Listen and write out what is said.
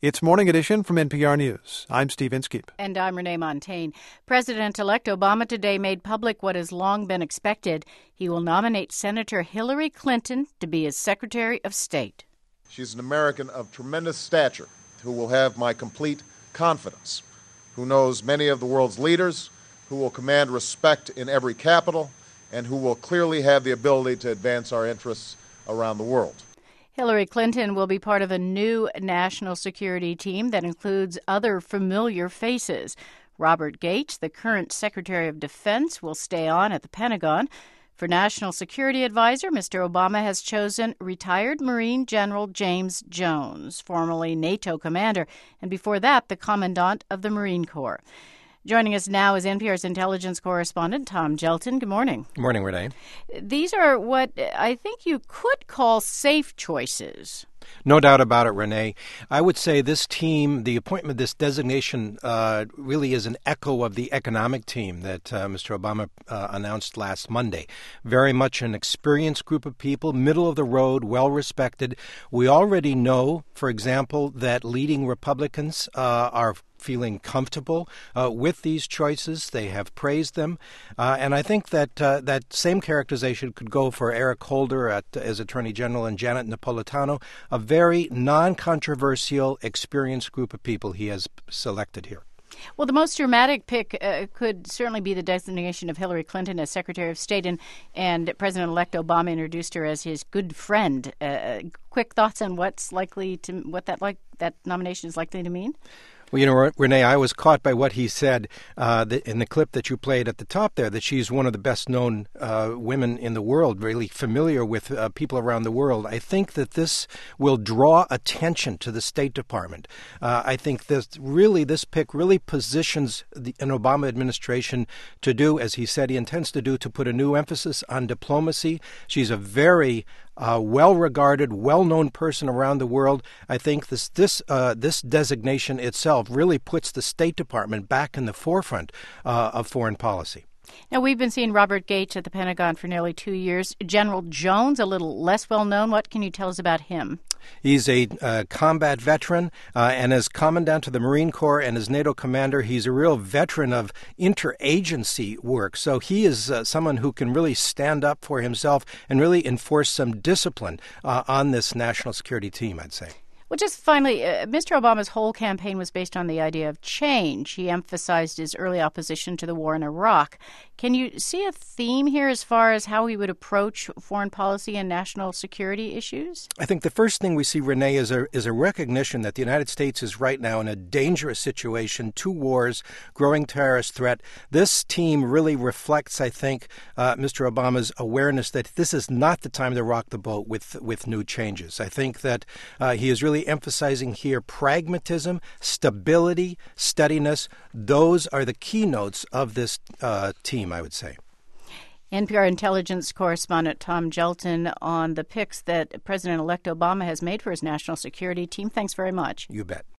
It's Morning Edition from NPR News. I'm Steve Inskeep. And I'm Renee Montagne. President-elect Obama today made public what has long been expected. He will nominate Senator Hillary Clinton to be his Secretary of State. She's an American of tremendous stature who will have my complete confidence, who knows many of the world's leaders, who will command respect in every capital, and who will clearly have the ability to advance our interests around the world. Hillary Clinton will be part of a new national security team that includes other familiar faces. Robert Gates, the current Secretary of Defense, will stay on at the Pentagon. For National Security Advisor, Mr. Obama has chosen retired Marine General James Jones, formerly NATO commander, and before that, the Commandant of the Marine Corps. Joining us now is NPR's intelligence correspondent, Tom Gjelten. Good morning. Good morning, Renee. These are what I think you could call safe choices. No doubt about it, Renee. I would say this team, the appointment, this designation really is an echo of the economic team that Mr. Obama announced last Monday. Very much an experienced group of people, middle of the road, well-respected. We already know, for example, that leading Republicans are feeling comfortable with these choices. They have praised them. And I think that that same characterization could go for Eric Holder as Attorney General and Janet Napolitano, a very non-controversial, experienced group of people he has selected here. Well, the most dramatic pick could certainly be the designation of Hillary Clinton as Secretary of State, and President-elect Obama introduced her as his good friend. Quick thoughts on what that nomination is likely to mean? Well, you know, Renee, I was caught by what he said in the clip that you played at the top there, that she's one of the best-known women in the world, really familiar with people around the world. I think that this will draw attention to the State Department. I think this pick really positions an Obama administration to do, as he said he intends to do, to put a new emphasis on diplomacy. She's a very well-regarded, well-known person around the world. I think this designation itself really puts the State Department back in the forefront of foreign policy. Now, we've been seeing Robert Gates at the Pentagon for nearly 2 years. General Jones, a little less well-known. What can you tell us about him? He's a combat veteran, and as Commandant of the Marine Corps and as NATO commander, he's a real veteran of interagency work. So he is someone who can really stand up for himself and really enforce some discipline on this national security team, I'd say. Well, just finally, Mr. Obama's whole campaign was based on the idea of change. He emphasized his early opposition to the war in Iraq. Can you see a theme here as far as how he would approach foreign policy and national security issues? I think the first thing we see, Renee, is a recognition that the United States is right now in a dangerous situation, 2 wars, growing terrorist threat. This team really reflects, I think, Mr. Obama's awareness that this is not the time to rock the boat with new changes. I think that he is really emphasizing here pragmatism, stability, steadiness. Those are the keynotes of this team, I would say. NPR intelligence correspondent Tom Gjelten on the picks that President-elect Obama has made for his national security team. Thanks very much. You bet.